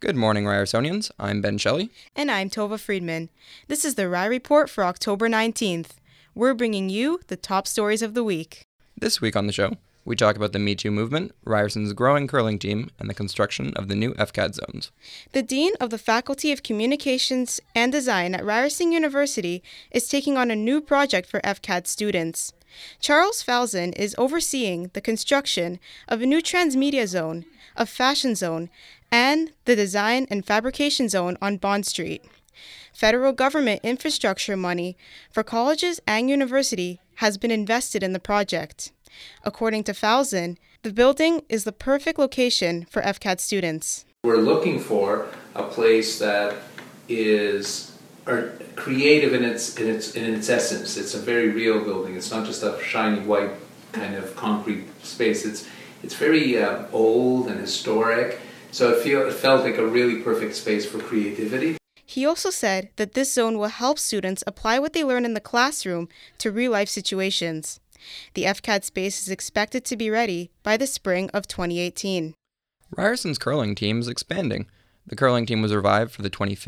Good morning, Ryersonians. I'm Ben Shelley. And I'm Tova Friedman. This is the Rye Report for October 19th. We're bringing you the top stories of the week. This week on the show, we talk about the Me Too movement, Ryerson's growing curling team, and the construction of the new FCAD zones. The Dean of the Faculty of Communications and Design at Ryerson University is taking on a new project for FCAD students. Charles Falzon is overseeing the construction of a new transmedia zone, a fashion zone, and the design and fabrication zone on Bond Street. Federal government infrastructure money for colleges and university has been invested in the project. According to Falzon, the building is the perfect location for FCAD students. We're looking for a place that is creative in its essence. It's a very real building. It's not just a shiny white kind of concrete space. It's very old and historic. So it felt like a really perfect space for creativity. He also said that this zone will help students apply what they learn in the classroom to real-life situations. The FCAD space is expected to be ready by the spring of 2018. Ryerson's curling team is expanding. The curling team was revived for the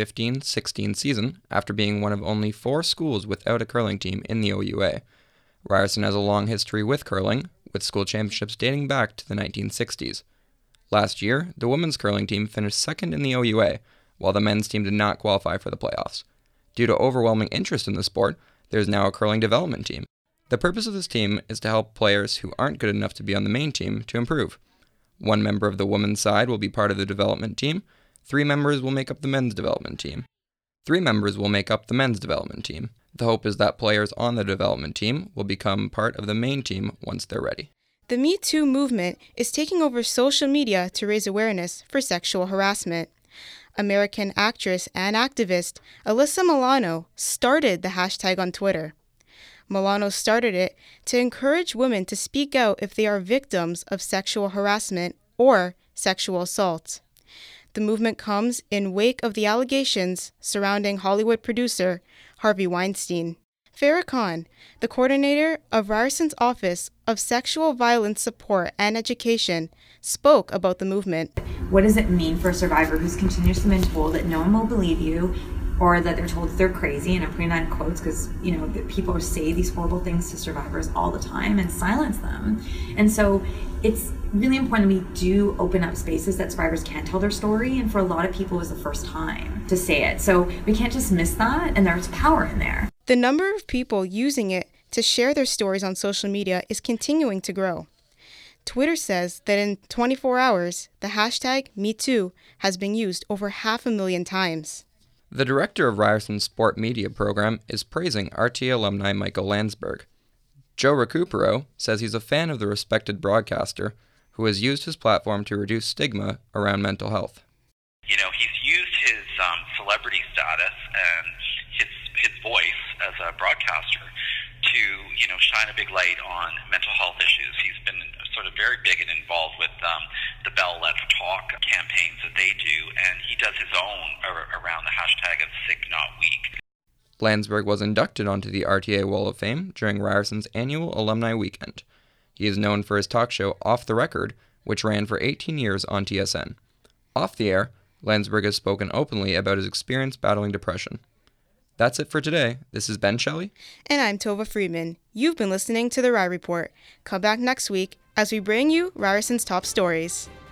2015-16 season after being one of only 4 schools without a curling team in the OUA. Ryerson has a long history with curling, with school championships dating back to the 1960s. Last year, the women's curling team finished second in the OUA, while the men's team did not qualify for the playoffs. Due to overwhelming interest in the sport, there is now a curling development team. The purpose of this team is to help players who aren't good enough to be on the main team to improve. 1 member of the women's side will be part of the development team. 3 members will make up the men's development team. 3 members will make up the men's development team. The hope is that players on the development team will become part of the main team once they're ready. The Me Too movement is taking over social media to raise awareness for sexual harassment. American actress and activist Alyssa Milano started the hashtag on Twitter. Milano started it to encourage women to speak out if they are victims of sexual harassment or sexual assault. The movement comes in wake of the allegations surrounding Hollywood producer Harvey Weinstein. Farah Khan, the coordinator of Ryerson's Office of Sexual Violence Support and Education, spoke about the movement. What does it mean for a survivor who's continuously been told that no one will believe you, or that they're told that they're crazy? And I'm putting that in quotes because, people say these horrible things to survivors all the time and silence them. And so it's really important that we do open up spaces that survivors can tell their story. And for a lot of people, it was the first time to say it. So we can't just miss that, and there's power in there. The number of people using it to share their stories on social media is continuing to grow. Twitter says that in 24 hours, the hashtag MeToo has been used over 500,000 times. The director of Ryerson's sport media program is praising RTA alumni Michael Landsberg. Joe Recupero says he's a fan of the respected broadcaster who has used his platform to reduce stigma around mental health. He's used his celebrity status and his voice as a broadcaster to, shine a big light on mental health issues. He's been sort of very big and involved with the Bell Let's Talk campaigns that they do, and he does his own around the hashtag of Sick Not Weak. Landsberg was inducted onto the RTA Wall of Fame during Ryerson's annual alumni weekend. He is known for his talk show Off the Record, which ran for 18 years on TSN. Off the air, Landsberg has spoken openly about his experience battling depression. That's it for today. This is Ben Shelley. And I'm Tova Friedman. You've been listening to the Rye Report. Come back next week as we bring you Ryerson's top stories.